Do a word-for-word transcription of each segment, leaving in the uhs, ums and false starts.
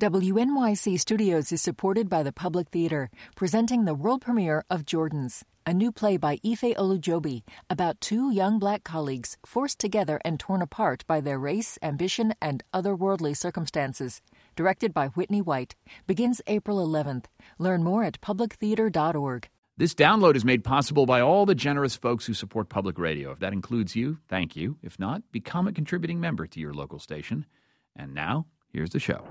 W N Y C Studios is supported by the Public Theater, presenting the world premiere of Jordans, a new play by Ife Olujobi about two young black colleagues forced together and torn apart by their race, ambition, and otherworldly circumstances. Directed by Whitney White. Begins April eleventh. Learn more at public theater dot org. This download is made possible by all the generous folks who support public radio. If that includes you, thank you. If not, become a contributing member to your local station. And now, here's the show.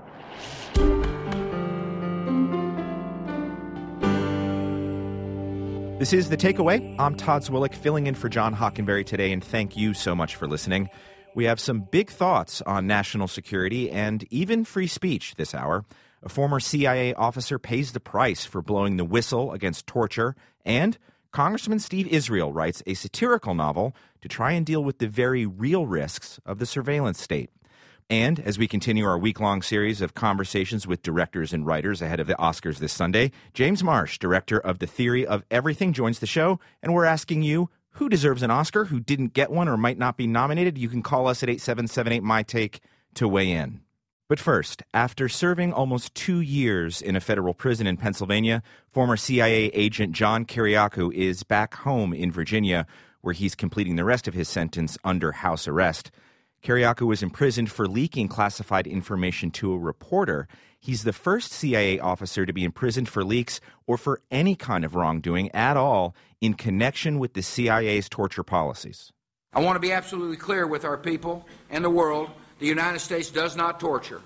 This is The Takeaway. I'm Todd Zwillick, filling in for John Hockenberry today, and thank you so much for listening. We have some big thoughts on national security and even free speech this hour. A former C I A officer pays the price for blowing the whistle against torture, and Congressman Steve Israel writes a satirical novel to try and deal with the very real risks of the surveillance state. And as we continue our week-long series of conversations with directors and writers ahead of the Oscars this Sunday, James Marsh, director of The Theory of Everything, joins the show, and we're asking you, who deserves an Oscar, who didn't get one or might not be nominated? You can call us at eight seven seven eight, M Y Take to weigh in. But first, after serving almost two years in a federal prison in Pennsylvania, former C I A agent John Kiriakou is back home in Virginia, where he's completing the rest of his sentence under house arrest. Kiriakou was imprisoned for leaking classified information to a reporter. He's the first C I A officer to be imprisoned for leaks or for any kind of wrongdoing at all in connection with the C I A's torture policies. I want to be absolutely clear with our people and the world. The United States does not torture.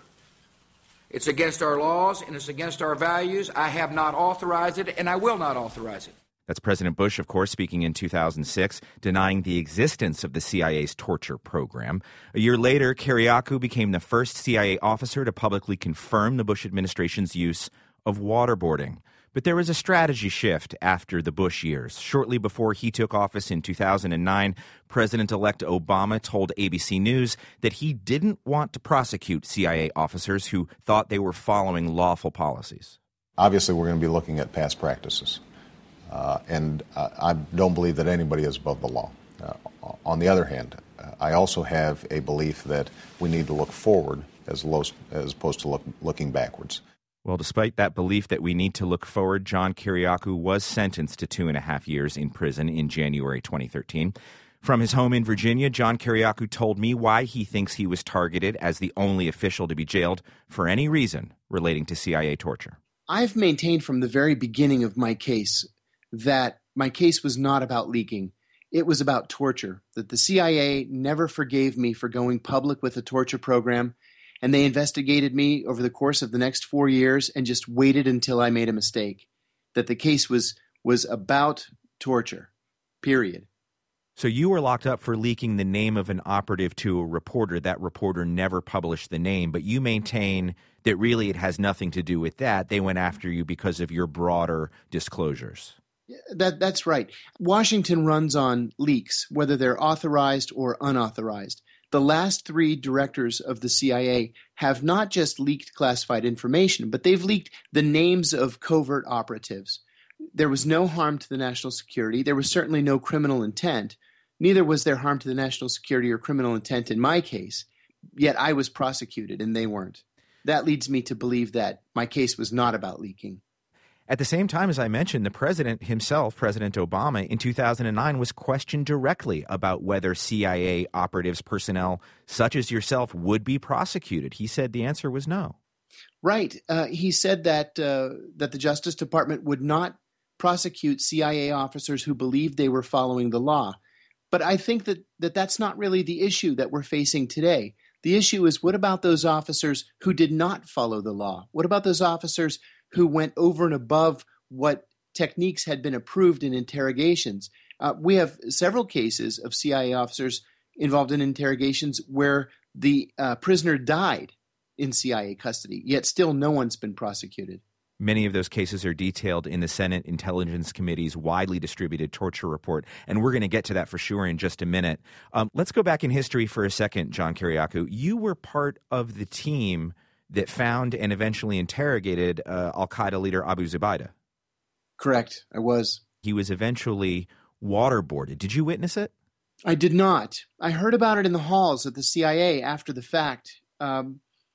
It's against our laws and it's against our values. I have not authorized it and I will not authorize it. That's President Bush, of course, speaking in two thousand six, denying the existence of the C I A's torture program. A year later, Kiriakou became the first C I A officer to publicly confirm the Bush administration's use of waterboarding. But there was a strategy shift after the Bush years. Shortly before he took office in two thousand nine, President-elect Obama told A B C News that he didn't want to prosecute C I A officers who thought they were following lawful policies. Obviously, we're going to be looking at past practices. Uh, and uh, I don't believe that anybody is above the law. Uh, on the other hand, uh, I also have a belief that we need to look forward as, low, as opposed to look, looking backwards. Well, despite that belief that we need to look forward, John Kiriakou was sentenced to two and a half years in prison in January twenty thirteen. From his home in Virginia, John Kiriakou told me why he thinks he was targeted as the only official to be jailed for any reason relating to C I A torture. I've maintained from the very beginning of my case that my case was not about leaking. It was about torture, that the C I A never forgave me for going public with a torture program, and they investigated me over the course of the next four years and just waited until I made a mistake, that the case was was about torture, period. So you were locked up for leaking the name of an operative to a reporter. That reporter never published the name, but you maintain that really it has nothing to do with that. They went after you because of your broader disclosures. That That's right. Washington runs on leaks, whether they're authorized or unauthorized. The last three directors of the C I A have not just leaked classified information, but they've leaked the names of covert operatives. There was no harm to the national security. There was certainly no criminal intent. Neither was there harm to the national security or criminal intent in my case. Yet I was prosecuted and they weren't. That leads me to believe that my case was not about leaking. At the same time, as I mentioned, the president himself, President Obama, in two thousand nine was questioned directly about whether C I A operatives, personnel such as yourself, would be prosecuted. He said the answer was no. Right. Uh, he said that uh, that the Justice Department would not prosecute C I A officers who believed they were following the law. But I think that, that that's not really the issue that we're facing today. The issue is, what about those officers who did not follow the law? What about those officers who went over and above what techniques had been approved in interrogations? Uh, we have several cases of C I A officers involved in interrogations where the uh, prisoner died in C I A custody, yet still no one's been prosecuted. Many of those cases are detailed in the Senate Intelligence Committee's widely distributed torture report, and we're going to get to that for sure in just a minute. Um, let's go back in history for a second, John Kiriakou. You were part of the team that found and eventually interrogated uh, al-Qaeda leader Abu Zubaydah. Correct, I was. He was eventually waterboarded. Did you witness it? I did not. I heard about it in the halls of the C I A after the fact. Um,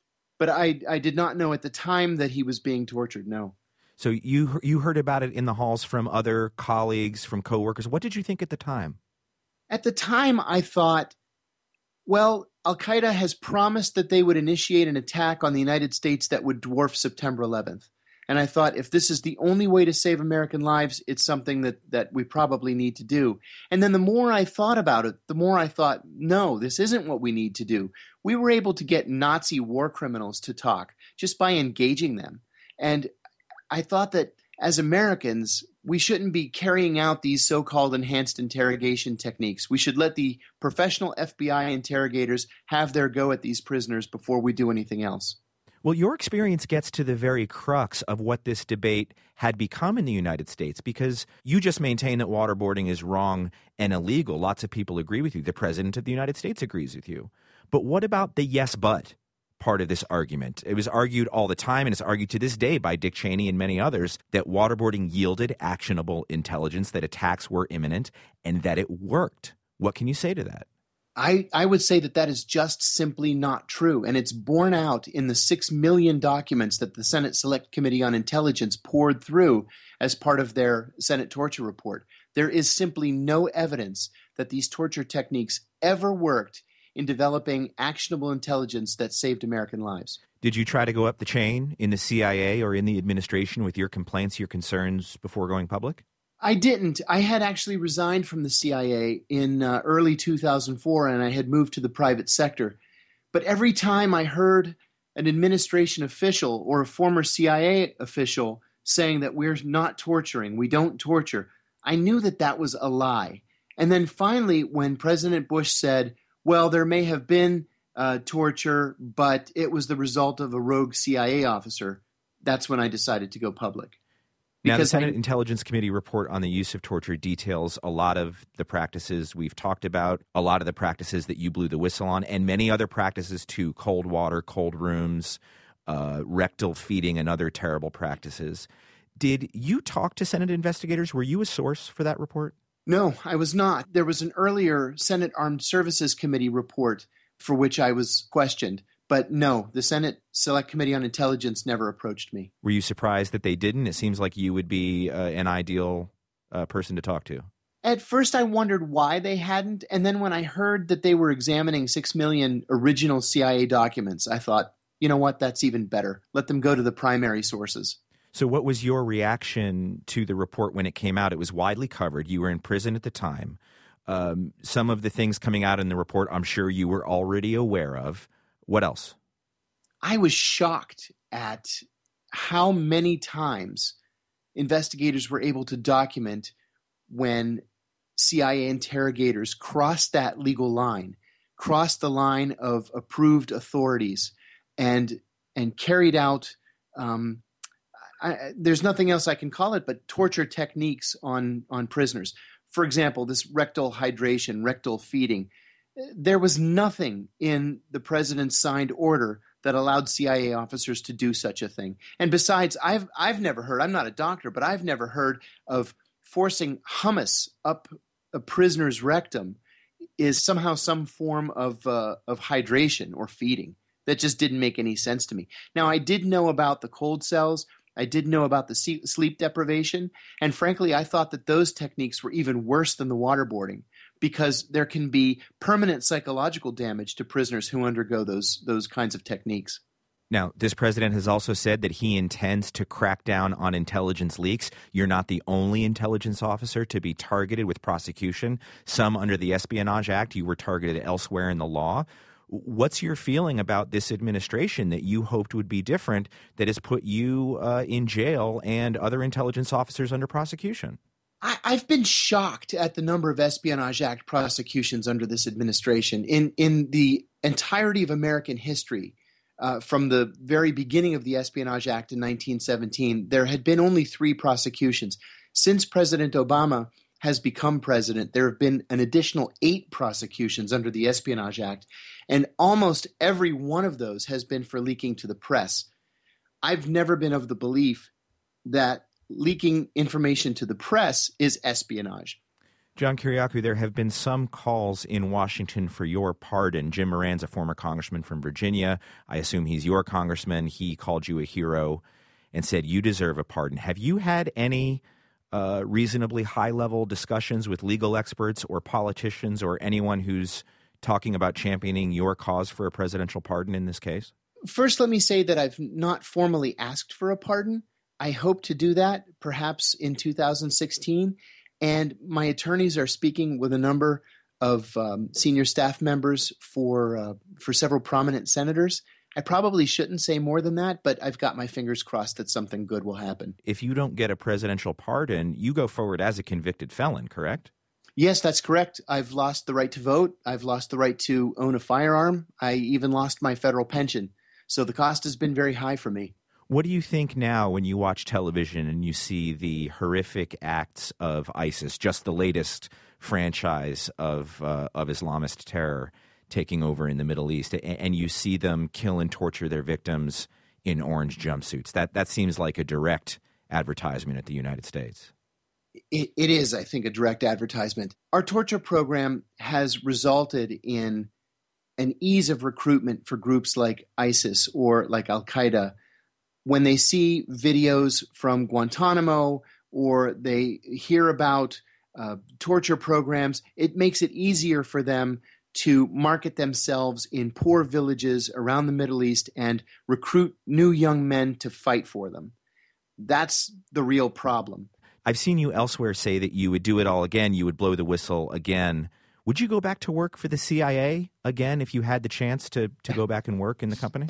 But I, I did not know at the time that he was being tortured, no. So you you heard about it in the halls from other colleagues, from coworkers. What did you think at the time? At the time, I thought, well, Al-Qaeda has promised that they would initiate an attack on the United States that would dwarf September eleventh. And I thought, if this is the only way to save American lives, it's something that, that we probably need to do. And then the more I thought about it, the more I thought, no, this isn't what we need to do. We were able to get Nazi war criminals to talk just by engaging them. And I thought that as Americans, we shouldn't be carrying out these so-called enhanced interrogation techniques. We should let the professional F B I interrogators have their go at these prisoners before we do anything else. Well, your experience gets to the very crux of what this debate had become in the United States, because you just maintain that waterboarding is wrong and illegal. Lots of people agree with you. The president of the United States agrees with you. But what about the yes, but part of this argument? It was argued all the time, and it's argued to this day by Dick Cheney and many others, that waterboarding yielded actionable intelligence, that attacks were imminent, and that it worked. What can you say to that? I, I would say that that is just simply not true, and it's borne out in the six million documents that the Senate Select Committee on Intelligence poured through as part of their Senate torture report. There is simply no evidence that these torture techniques ever worked in developing actionable intelligence that saved American lives. Did you try to go up the chain in the C I A or in the administration with your complaints, your concerns before going public? I didn't. I had actually resigned from the C I A in uh, early two thousand four, and I had moved to the private sector. But every time I heard an administration official or a former C I A official saying that we're not torturing, we don't torture, I knew that that was a lie. And then finally, when President Bush said, well, there may have been uh, torture, but it was the result of a rogue C I A officer, that's when I decided to go public. Now, the Senate I, Intelligence Committee report on the use of torture details a lot of the practices we've talked about, a lot of the practices that you blew the whistle on, and many other practices too: cold water, cold rooms, uh, rectal feeding, and other terrible practices. Did you talk to Senate investigators? Were you a source for that report? No, I was not. There was an earlier Senate Armed Services Committee report for which I was questioned. But no, the Senate Select Committee on Intelligence never approached me. Were you surprised that they didn't? It seems like you would be uh, an ideal uh, person to talk to. At first, I wondered why they hadn't. And then when I heard that they were examining six million original C I A documents, I thought, you know what, that's even better. Let them go to the primary sources. So what was your reaction to the report when it came out? It was widely covered. You were in prison at the time. Um, some of the things coming out in the report, I'm sure you were already aware of. What else? I was shocked at how many times investigators were able to document when C I A interrogators crossed that legal line, crossed the line of approved authorities, and and carried out, um, I, there's nothing else I can call it, but torture techniques on, on prisoners. For example, this rectal hydration, rectal feeding. There was nothing in the president's signed order that allowed C I A officers to do such a thing. And besides, I've I've never heard, I'm not a doctor, but I've never heard of forcing hummus up a prisoner's rectum is somehow some form of uh, of hydration or feeding. That just didn't make any sense to me. Now, I did know about the cold cells. I did know about the sleep deprivation. And frankly, I thought that those techniques were even worse than the waterboarding, because there can be permanent psychological damage to prisoners who undergo those those kinds of techniques. Now, this president has also said that he intends to crack down on intelligence leaks. You're not the only intelligence officer to be targeted with prosecution. Some under the Espionage Act, you were targeted elsewhere in the law. What's your feeling about this administration that you hoped would be different, that has put you uh, in jail and other intelligence officers under prosecution? I, I've been shocked at the number of Espionage Act prosecutions under this administration. In in the entirety of American history, uh, from the very beginning of the Espionage Act in nineteen seventeen, there had been only three prosecutions. Since President Obama has become president, there have been an additional eight prosecutions under the Espionage Act, and almost every one of those has been for leaking to the press. I've never been of the belief that leaking information to the press is espionage. John Kiriakou, there have been some calls in Washington for your pardon. Jim Moran's a former congressman from Virginia. I assume he's your congressman. He called you a hero and said you deserve a pardon. Have you had any uh, reasonably high-level discussions with legal experts or politicians or anyone who's talking about championing your cause for a presidential pardon in this case? First, let me say that I've not formally asked for a pardon. I hope to do that perhaps in two thousand sixteen. And my attorneys are speaking with a number of um, senior staff members for uh, for several prominent senators. I probably shouldn't say more than that, but I've got my fingers crossed that something good will happen. If you don't get a presidential pardon, you go forward as a convicted felon, correct? Yes, that's correct. I've lost the right to vote. I've lost the right to own a firearm. I even lost my federal pension. So the cost has been very high for me. What do you think now when you watch television and you see the horrific acts of ISIS, just the latest franchise of uh, of Islamist terror taking over in the Middle East, and, and you see them kill and torture their victims in orange jumpsuits? That that seems like a direct advertisement at the United States. It, it is, I think, a direct advertisement. Our torture program has resulted in an ease of recruitment for groups like ISIS or like Al-Qaeda. When they see videos from Guantanamo or they hear about uh, torture programs, it makes it easier for them to market themselves in poor villages around the Middle East and recruit new young men to fight for them. That's the real problem. I've seen you elsewhere say that you would do it all again, you would blow the whistle again. Would you go back to work for the C I A again if you had the chance to, to go back and work in the company?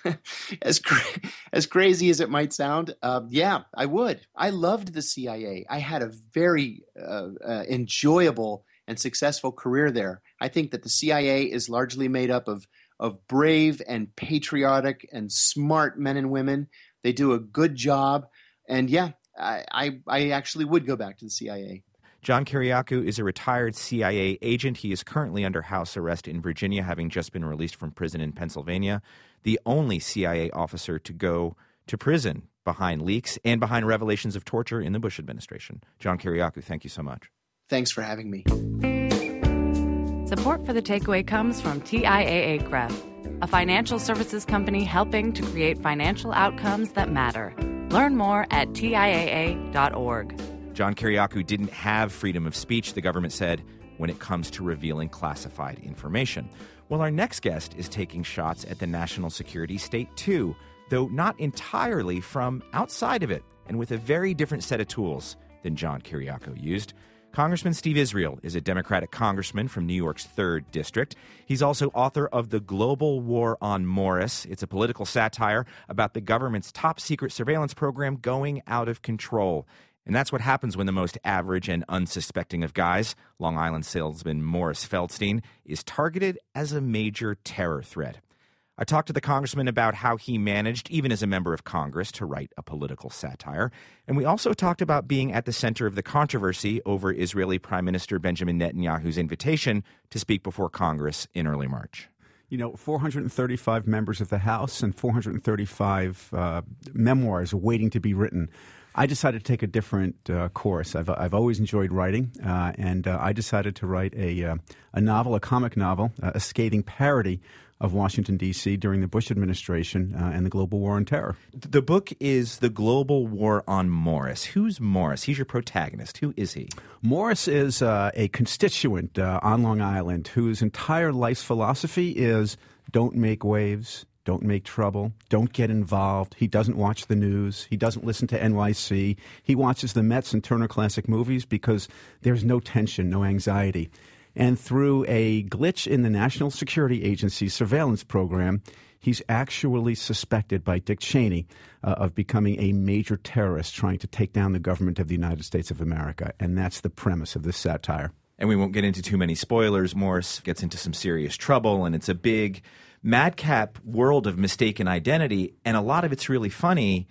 as cra- as crazy as it might sound, uh, yeah, I would. I loved the C I A. I had a very uh, uh, enjoyable and successful career there. I think that the C I A is largely made up of of brave and patriotic and smart men and women. They do a good job. And yeah, I, I, I actually would go back to the C I A. John Kiriakou is a retired C I A agent. He is currently under house arrest in Virginia, having just been released from prison in Pennsylvania, the only C I A officer to go to prison behind leaks and behind revelations of torture in the Bush administration. John Kiriakou, thank you so much. Thanks for having me. Support for The Takeaway comes from T I A A C R E F, a financial services company helping to create financial outcomes that matter. Learn more at T I A A dot org. John Kiriakou didn't have freedom of speech, the government said, when it comes to revealing classified information. Well, our next guest is taking shots at the national security state, too, though not entirely from outside of it, and with a very different set of tools than John Kiriakou used. Congressman Steve Israel is a Democratic congressman from New York's third District. He's also author of The Global War on Morris. It's a political satire about the government's top-secret surveillance program going out of control. And that's what happens when the most average and unsuspecting of guys, Long Island salesman Morris Feldstein, is targeted as a major terror threat. I talked to the congressman about how he managed, even as a member of Congress, to write a political satire. And we also talked about being at the center of the controversy over Israeli Prime Minister Benjamin Netanyahu's invitation to speak before Congress in early March. You know, four hundred thirty-five members of the House and four hundred thirty-five uh, memoirs waiting to be written. I decided to take a different uh, course. I've I've always enjoyed writing, uh, and uh, I decided to write a uh, a novel, a comic novel, uh, a scathing parody of Washington, D C during the Bush administration uh, and the global war on terror. The book is The Global War on Morris. Who's Morris? He's your protagonist. Who is he? Morris is uh, a constituent uh, on Long Island whose entire life's philosophy is don't make waves, don't make trouble, don't get involved. He doesn't watch the news. He doesn't listen to N Y C. He watches the Mets and Turner Classic Movies because there's no tension, no anxiety. And through a glitch in the National Security Agency's surveillance program, he's actually suspected by Dick Cheney uh, of becoming a major terrorist trying to take down the government of the United States of America. And that's the premise of this satire. And we won't get into too many spoilers. Morris gets into some serious trouble, and it's a big madcap world of mistaken identity, and a lot of it's really funny.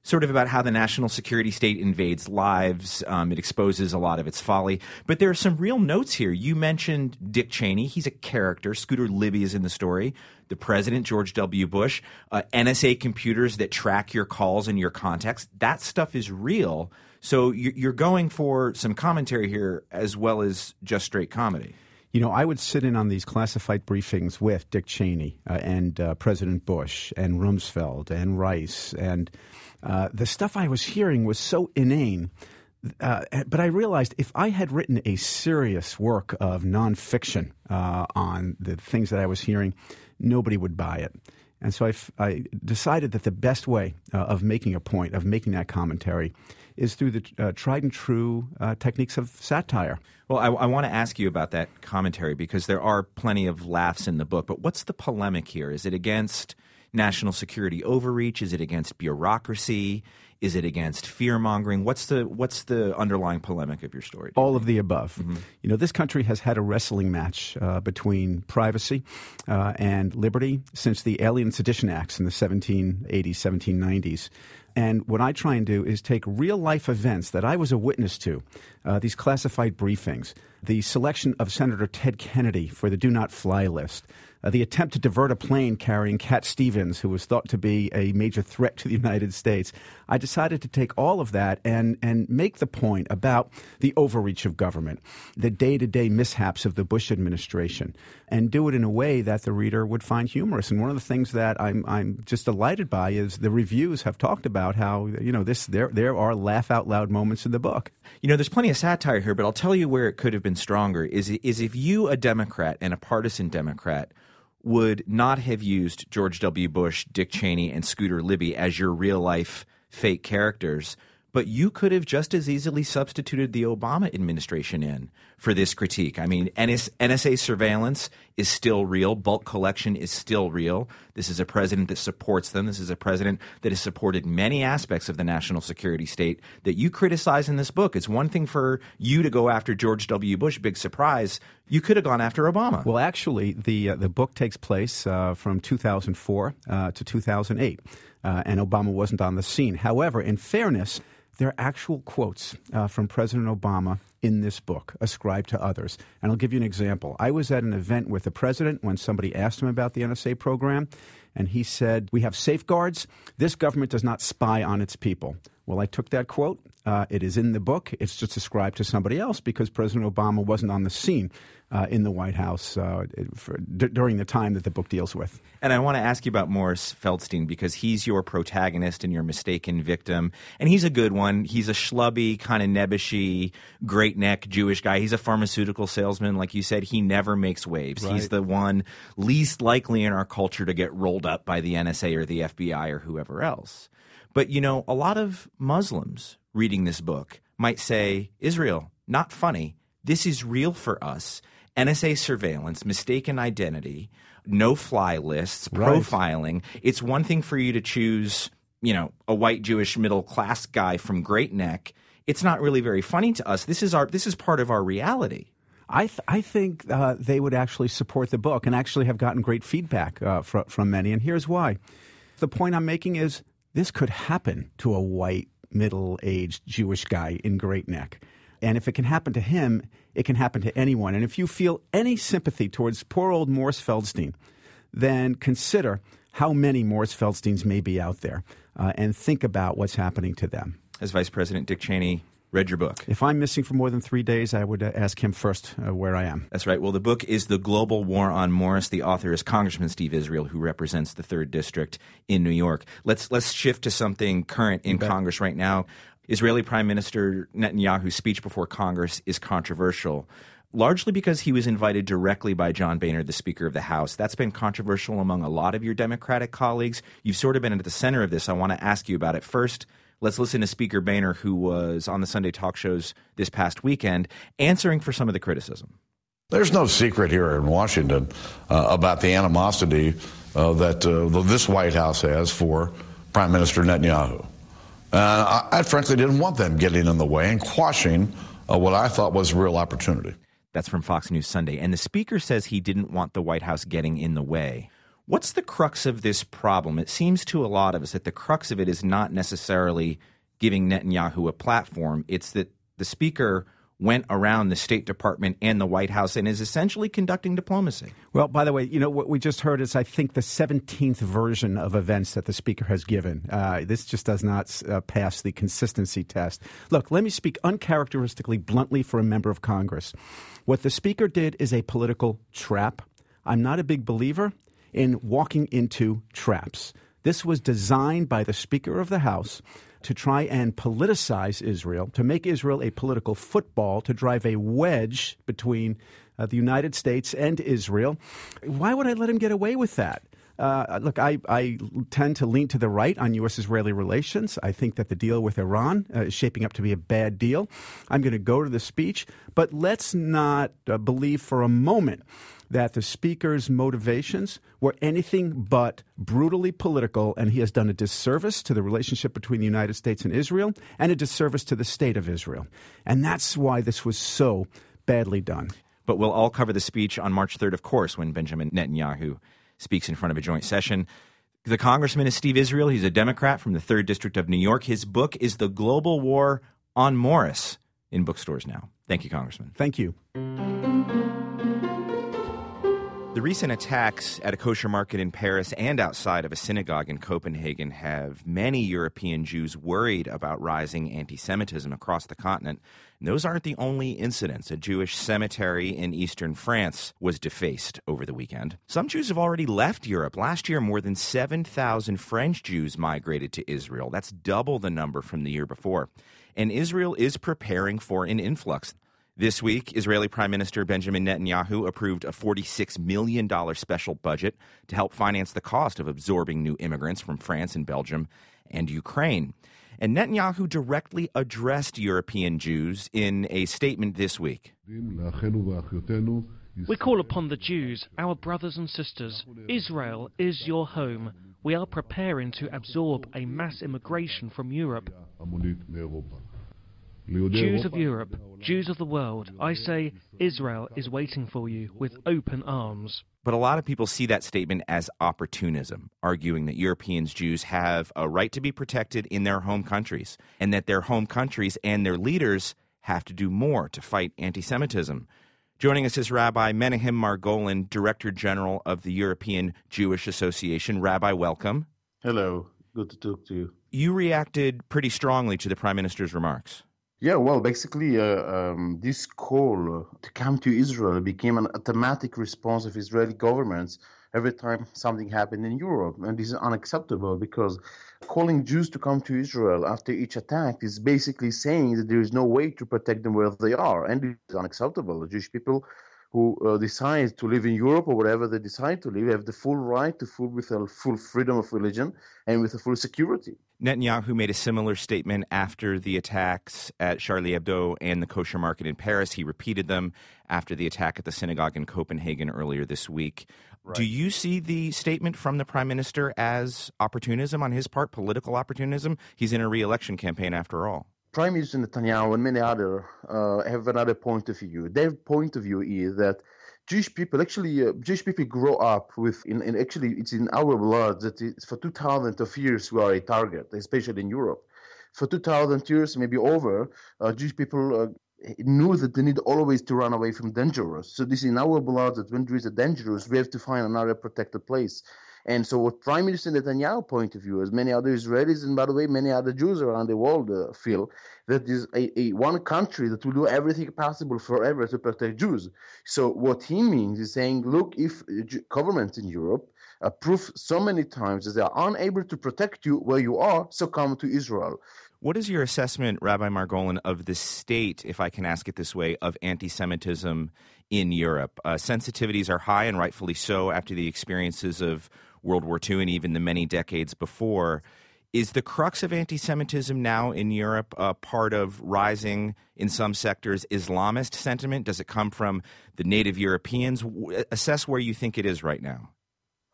sort of about how the national security state invades lives. Um, it exposes a lot of its folly. But there are some real notes here. You mentioned Dick Cheney. He's a character. Scooter Libby is in the story. The president, George W. Bush. Uh, N S A computers that track your calls and your contacts. That stuff is real. So you're going for some commentary here as well as just straight comedy. You know, I would sit in on these classified briefings with Dick Cheney uh, and uh, President Bush and Rumsfeld and Rice. And uh, the stuff I was hearing was so inane. Uh, but I realized if I had written a serious work of nonfiction uh, on the things that I was hearing, nobody would buy it. And so I, f- I decided that the best way uh, of making a point, of making that commentary, is through the uh, tried and true uh, techniques of satire. Well, I, I want to ask you about that commentary because there are plenty of laughs in the book. But what's the polemic here? Is it against national security overreach? Is it against bureaucracy? Is it against fear-mongering? What's the what's the underlying polemic of your story? All of the above. Mm-hmm. You know, this country has had a wrestling match uh, between privacy uh, and liberty since the Alien Sedition Acts in the seventeen eighties, seventeen nineties. And what I try and do is take real-life events that I was a witness to, uh, these classified briefings, the selection of Senator Ted Kennedy for the Do Not Fly list, uh, the attempt to divert a plane carrying Cat Stevens, who was thought to be a major threat to the United States. I decided to take all of that and, and make the point about the overreach of government, the day-to-day mishaps of the Bush administration, and do it in a way that the reader would find humorous. And one of the things that I'm, I'm just delighted by is the reviews have talked about how, you know, this there there are laugh-out-loud moments in the book. You know, there's plenty of satire here, but I'll tell you where it could have been stronger is, is if you, a Democrat and a partisan Democrat, would not have used George W. Bush, Dick Cheney, and Scooter Libby as your real-life fake characters, but you could have just as easily substituted the Obama administration in for this critique. I mean, N S A surveillance is still real. Bulk collection is still real. This is a president that supports them. This is a president that has supported many aspects of the national security state that you criticize in this book. It's one thing for you to go after George W. Bush, big surprise. You could have gone after Obama. Well, actually, the uh, the book takes place uh, from two thousand four uh, to two thousand eight, uh, and Obama wasn't on the scene. However, in fairness, there are actual quotes uh, from President Obama in this book ascribed to others. And I'll give you an example. I was at an event with the president when somebody asked him about the N S A program, and he said, "We have safeguards. This government does not spy on its people." Well, I took that quote. Uh, it is in the book. It's just ascribed to somebody else because President Obama wasn't on the scene uh, in the White House uh, for, d- during the time that the book deals with. And I want to ask you about Morris Feldstein because he's your protagonist and your mistaken victim. And he's a good one. He's a schlubby, kind of nebbishy, great neck Jewish guy. He's a pharmaceutical salesman. Like you said, he never makes waves. Right. He's the one least likely in our culture to get rolled up by the N S A or the F B I or whoever else. But, you know, a lot of Muslims reading this book might say, Israel, not funny. This is real for us. N S A surveillance, mistaken identity, no-fly lists, right. Profiling. It's one thing for you to choose, you know, a white Jewish middle-class guy from Great Neck. It's not really very funny to us. This is our. This is part of our reality. I th- I think uh, they would actually support the book and actually have gotten great feedback uh, fr- from many. And here's why. The point I'm making is this could happen to a white, middle-aged Jewish guy in Great Neck. And if it can happen to him, it can happen to anyone. And if you feel any sympathy towards poor old Morris Feldstein, then consider how many Morris Feldsteins may be out there uh, and think about what's happening to them. As Vice President Dick Cheney read your book. If I'm missing for more than three days, I would uh, ask him first uh, where I am. That's right. Well, the book is The Global War on Morris. The author is Congressman Steve Israel, who represents the third District in New York. Let's let's shift to something current in Congress right now. Israeli Prime Minister Netanyahu's speech before Congress is controversial, largely because he was invited directly by John Boehner, the Speaker of the House. That's been controversial among a lot of your Democratic colleagues. You've sort of been at the center of this. I want to ask you about it. First, let's listen to Speaker Boehner, who was on the Sunday talk shows this past weekend, answering for some of the criticism. There's no secret here in Washington uh, about the animosity uh, that uh, this White House has for Prime Minister Netanyahu. Uh, I, I frankly didn't want them getting in the way and quashing uh, what I thought was a real opportunity. That's from Fox News Sunday. And the Speaker says he didn't want the White House getting in the way. What's the crux of this problem? It seems to a lot of us that the crux of it is not necessarily giving Netanyahu a platform. It's that the speaker went around the State Department and the White House and is essentially conducting diplomacy. Well, by the way, you know, what we just heard is, I think, the seventeenth version of events that the speaker has given. Uh, this just does not uh, pass the consistency test. Look, let me speak uncharacteristically bluntly for a member of Congress. What the speaker did is a political trap. I'm not a big believer in walking into traps. This was designed by the Speaker of the House to try and politicize Israel, to make Israel a political football, to drive a wedge between uh, the United States and Israel. Why would I let him get away with that? Uh, look, I, I tend to lean to the right on U S-Israeli relations. I think that the deal with Iran uh, is shaping up to be a bad deal. I'm going to go to the speech, but let's not uh, believe for a moment that the speaker's motivations were anything but brutally political, and he has done a disservice to the relationship between the United States and Israel and a disservice to the state of Israel. And that's why this was so badly done. But we'll all cover the speech on March third, of course, when Benjamin Netanyahu speaks in front of a joint session. The congressman is Steve Israel. He's a Democrat from the third District of New York. His book is The Global War on Morris, in bookstores now. Thank you, Congressman. Thank you. The recent attacks at a kosher market in Paris and outside of a synagogue in Copenhagen have many European Jews worried about rising anti-Semitism across the continent. And those aren't the only incidents. A Jewish cemetery in eastern France was defaced over the weekend. Some Jews have already left Europe. Last year, more than seven thousand French Jews migrated to Israel. That's double the number from the year before. And Israel is preparing for an influx. This week, Israeli Prime Minister Benjamin Netanyahu approved a forty-six million dollars special budget to help finance the cost of absorbing new immigrants from France and Belgium and Ukraine. And Netanyahu directly addressed European Jews in a statement this week. We call upon the Jews, our brothers and sisters. Israel is your home. We are preparing to absorb a mass immigration from Europe. Jews of Europe, Jews of the world, I say Israel is waiting for you with open arms. But a lot of people see that statement as opportunism, arguing that Europeans Jews have a right to be protected in their home countries, and that their home countries and their leaders have to do more to fight anti-Semitism. Joining us is Rabbi Menahem Margolin, Director General of the European Jewish Association. Rabbi, welcome. Hello. Good to talk to you. You reacted pretty strongly to the Prime Minister's remarks. Yeah, well, basically, uh, um, this call to come to Israel became an automatic response of Israeli governments every time something happened in Europe. And this is unacceptable because calling Jews to come to Israel after each attack is basically saying that there is no way to protect them where they are. And it is unacceptable. The Jewish people who uh, decide to live in Europe or wherever they decide to live have the full right to full with a full freedom of religion and with a full security. Netanyahu made a similar statement after the attacks at Charlie Hebdo and the kosher market in Paris. He repeated them after the attack at the synagogue in Copenhagen earlier this week. Right. Do you see the statement from the Prime Minister as opportunism on his part, political opportunism? He's in a re-election campaign after all. Prime Minister Netanyahu and many others uh, have another point of view. Their point of view is that Jewish people actually uh, Jewish people grow up with, in, in actually it's in our blood that it's for two thousand of years we are a target, especially in Europe. For two thousand years, maybe over, uh, Jewish people uh, knew that they need always to run away from dangerous. So this is in our blood that when there is a dangerous, we have to find another protected place. And so what Prime Minister Netanyahu's point of view, as many other Israelis and, by the way, many other Jews around the world uh, feel, that is a, a one country that will do everything possible forever to protect Jews. So what he means is saying, look, if governments in Europe uh, prove so many times that they are unable to protect you where you are, so come to Israel. What is your assessment, Rabbi Margolin, of the state, if I can ask it this way, of anti-Semitism in Europe? Uh, sensitivities are high, and rightfully so, after the experiences of World War Two and even the many decades before. Is the crux of anti-Semitism now in Europe a part of rising, in some sectors, Islamist sentiment? Does it come from the native Europeans? Assess where you think it is right now.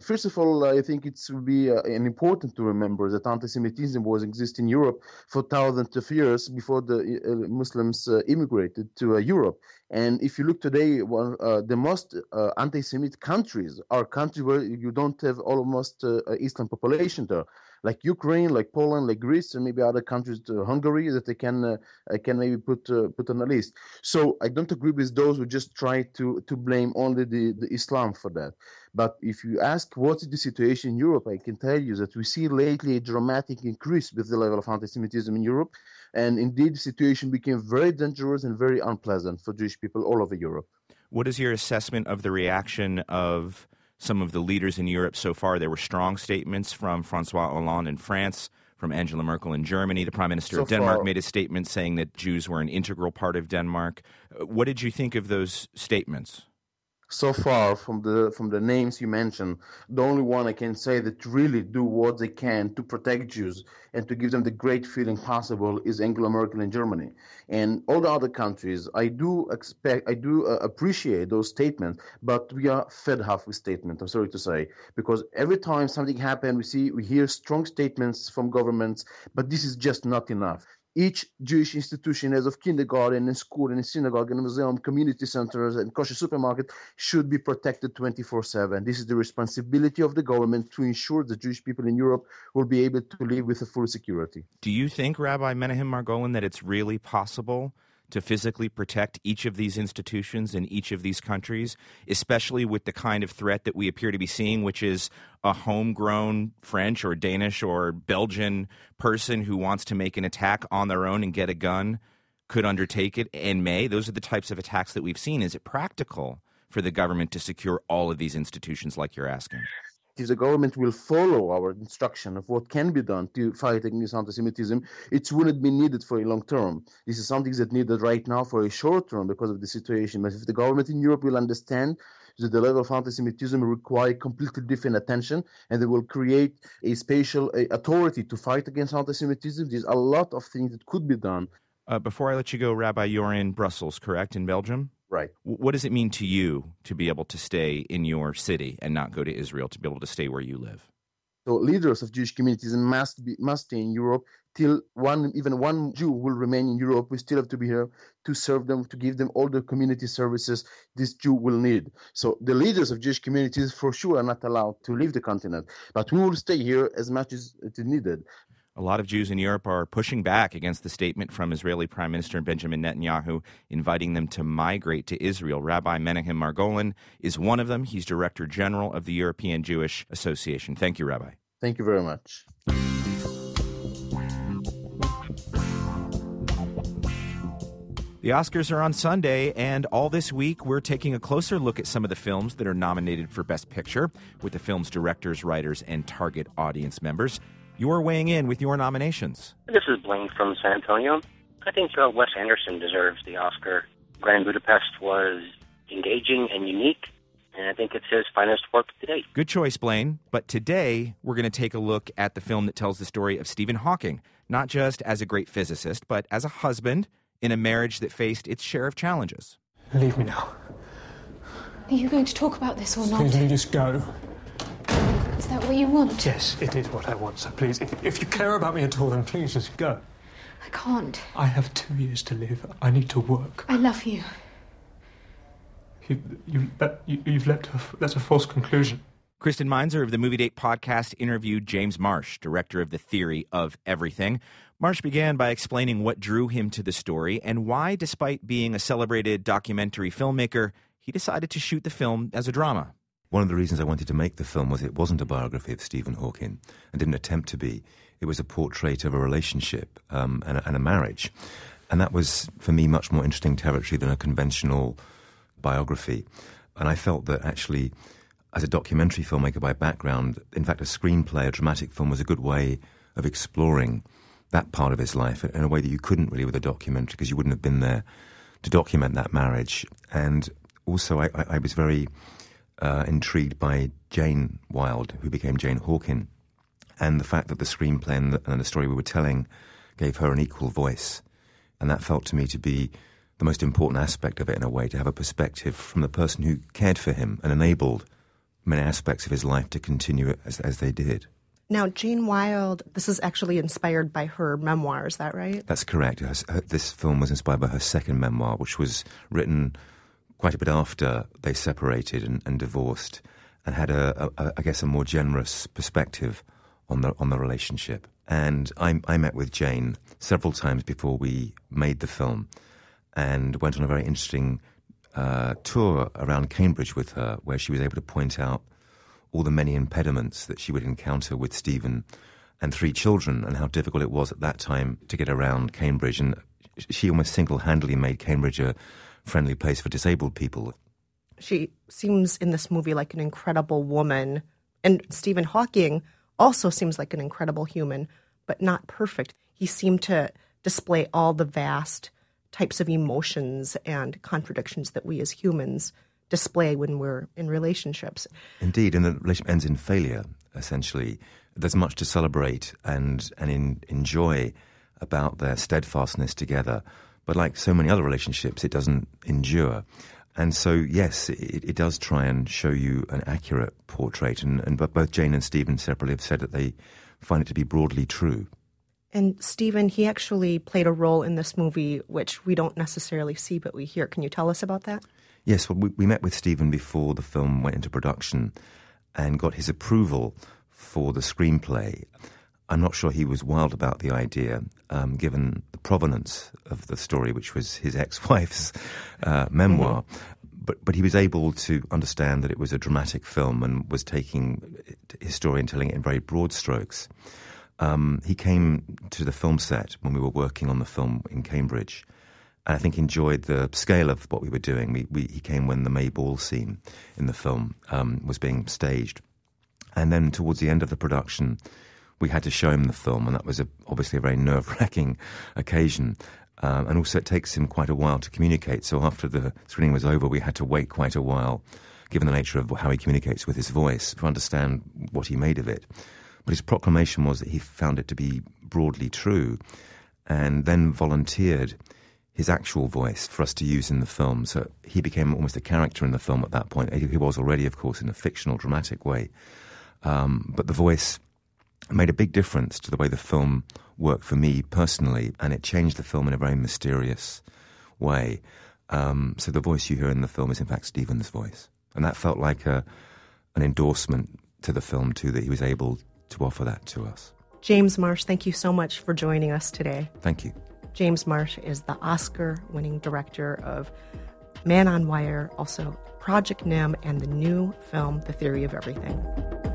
First of all, I think it would be uh, important to remember that anti-Semitism was exist in Europe for thousands of years before the uh, Muslims uh, immigrated to uh, Europe. And if you look today, well, uh, the most uh, anti-Semitic countries are countries where you don't have almost uh, Eastern population there, like Ukraine, like Poland, like Greece, and maybe other countries, uh, Hungary, that they can uh, can maybe put uh, put on the list. So I don't agree with those who just try to to blame only the, the Islam for that. But if you ask what is the situation in Europe, I can tell you that we see lately a dramatic increase with the level of anti-Semitism in Europe. And indeed, the situation became very dangerous and very unpleasant for Jewish people all over Europe. What is your assessment of the reaction of some of the leaders in Europe so far? There were strong statements from François Hollande in France, from Angela Merkel in Germany. The Prime Minister So of Denmark far- made a statement saying that Jews were an integral part of Denmark. Uh, What did you think of those statements? So far, from the from the names you mentioned, the only one I can say that really do what they can to protect Jews and to give them the great feeling possible is Angela Merkel in Germany. And all the other countries, I do expect, I do uh, appreciate those statements, but we are fed up with statements, I'm sorry to say, because every time something happens, we see, we hear strong statements from governments, but this is just not enough. Each Jewish institution, as of kindergarten and school and synagogue and museum, community centers and kosher supermarket, should be protected twenty-four seven. This is the responsibility of the government to ensure that Jewish people in Europe will be able to live with a full security. Do you think, Rabbi Menahem Margolin, that it's really possible to physically protect each of these institutions in each of these countries, especially with the kind of threat that we appear to be seeing, which is a homegrown French or Danish or Belgian person who wants to make an attack on their own and get a gun could undertake it and may? Those are the types of attacks that we've seen. Is it practical for the government to secure all of these institutions like you're asking? If the government will follow our instruction of what can be done to fight against anti-Semitism, it wouldn't be needed for a long term. This is something that's needed right now for a short term because of the situation. But if the government in Europe will understand that the level of anti-Semitism requires completely different attention, and they will create a special a authority to fight against anti-Semitism, there's a lot of things that could be done. Uh, before I let you go, Rabbi, you're in Brussels, correct, in Belgium? Right. What does it mean to you to be able to stay in your city and not go to Israel, to be able to stay where you live? So leaders of Jewish communities must be must stay in Europe till one even one Jew will remain in Europe. We still have to be here to serve them, to give them all the community services this Jew will need. So the leaders of Jewish communities for sure are not allowed to leave the continent, but we will stay here as much as it is needed. A lot of Jews in Europe are pushing back against the statement from Israeli Prime Minister Benjamin Netanyahu inviting them to migrate to Israel. Rabbi Menahem Margolin is one of them. He's Director General of the European Jewish Association. Thank you, Rabbi. Thank you very much. The Oscars are on Sunday, and all this week we're taking a closer look at some of the films that are nominated for Best Picture with the film's directors, writers, and target audience members. You're weighing in with your nominations. This is Blaine from San Antonio. I think uh, Wes Anderson deserves the Oscar. Grand Budapest was engaging and unique, and I think it's his finest work to date. Good choice, Blaine. But today we're going to take a look at the film that tells the story of Stephen Hawking, not just as a great physicist, but as a husband in a marriage that faced its share of challenges. Leave me now. Are you going to talk about this or not? Please, will you just go? Is that what you want? Yes, it is what I want, so please, if, if you care about me at all, then please just go. I can't. I have two years to live. I need to work. I love you. You, you, that, you, you've left a, that's a false conclusion. Kristen Meinzer of the Movie Date podcast interviewed James Marsh, director of The Theory of Everything. Marsh began by explaining what drew him to the story and why, despite being a celebrated documentary filmmaker, he decided to shoot the film as a drama. One of the reasons I wanted to make the film was it wasn't a biography of Stephen Hawking and didn't attempt to be. It was a portrait of a relationship um, and, a, and a marriage. And that was, for me, much more interesting territory than a conventional biography. And I felt that actually, as a documentary filmmaker by background, in fact, a screenplay, a dramatic film was a good way of exploring that part of his life in a way that you couldn't really with a documentary because you wouldn't have been there to document that marriage. And also, I, I, I was very... Uh, intrigued by Jane Wilde, who became Jane Hawking, and the fact that the screenplay and the, and the story we were telling gave her an equal voice. And that felt to me to be the most important aspect of it in a way, to have a perspective from the person who cared for him and enabled many aspects of his life to continue as, as they did. Now, Jane Wilde, this is actually inspired by her memoir, is that right? That's correct. Her, her, this film was inspired by her second memoir, which was written quite a bit after they separated and, and divorced, and had, a, a, I guess, a more generous perspective on the on the relationship. And I, I met with Jane several times before we made the film, and went on a very interesting uh, tour around Cambridge with her, where she was able to point out all the many impediments that she would encounter with Stephen and three children, and how difficult it was at that time to get around Cambridge. And she almost single-handedly made Cambridge a friendly place for disabled people. She seems in this movie like an incredible woman, and Stephen Hawking also seems like an incredible human, but not perfect. He seemed to display all the vast types of emotions and contradictions that we as humans display when we're in relationships. Indeed, and the relationship ends in failure, essentially. There's much to celebrate and, and in, enjoy about their steadfastness together. But like so many other relationships, it doesn't endure. And so, yes, it, it does try and show you an accurate portrait. And, and both Jane and Stephen separately have said that they find it to be broadly true. And Stephen, he actually played a role in this movie, which we don't necessarily see, but we hear. Can you tell us about that? Yes, well, we, we met with Stephen before the film went into production and got his approval for the screenplay. I'm not sure he was wild about the idea, um, given the provenance of the story, which was his ex-wife's uh, memoir. Mm-hmm. But but he was able to understand that it was a dramatic film and was taking his story and telling it in very broad strokes. Um, he came to the film set when we were working on the film in Cambridge, and I think enjoyed the scale of what we were doing. We, we, he came when the May Ball scene in the film um, was being staged. And then towards the end of the production, we had to show him the film, and that was a, obviously a very nerve-wracking occasion. Um, and also it takes him quite a while to communicate. So after the screening was over, we had to wait quite a while, given the nature of how he communicates with his voice, to understand what he made of it. But his proclamation was that he found it to be broadly true, and then volunteered his actual voice for us to use in the film. So he became almost a character in the film at that point. He was already, of course, in a fictional, dramatic way. Um, but the voice made a big difference to the way the film worked for me personally, and it changed the film in a very mysterious way. Um, so the voice you hear in the film is, in fact, Stephen's voice. And that felt like a, an endorsement to the film, too, that he was able to offer that to us. James Marsh, thank you so much for joining us today. Thank you. James Marsh is the Oscar-winning director of Man on Wire, also Project Nim, and the new film, The Theory of Everything.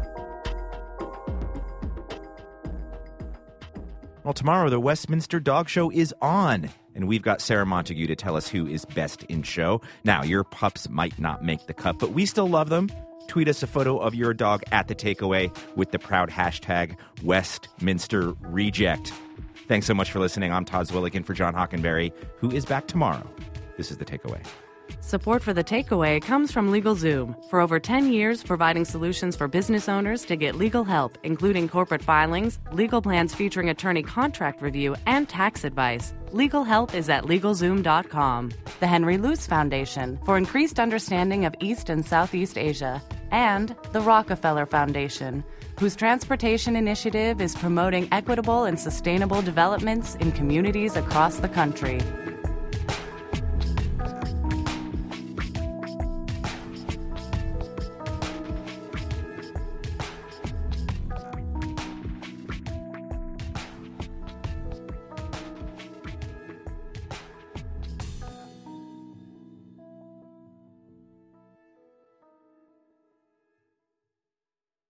Well, tomorrow the Westminster Dog Show is on, and we've got Sarah Montague to tell us who is best in show. Now, your pups might not make the cut, but we still love them. Tweet us a photo of your dog at The Takeaway with the proud hashtag Westminster Reject. Thanks so much for listening. I'm Todd Zwillich in for John Hockenberry, who is back tomorrow. This is The Takeaway. Support for The Takeaway comes from LegalZoom. For over ten years, providing solutions for business owners to get legal help, including corporate filings, legal plans featuring attorney contract review, and tax advice. Legal help is at LegalZoom dot com. The Henry Luce Foundation, for increased understanding of East and Southeast Asia. And the Rockefeller Foundation, whose transportation initiative is promoting equitable and sustainable developments in communities across the country.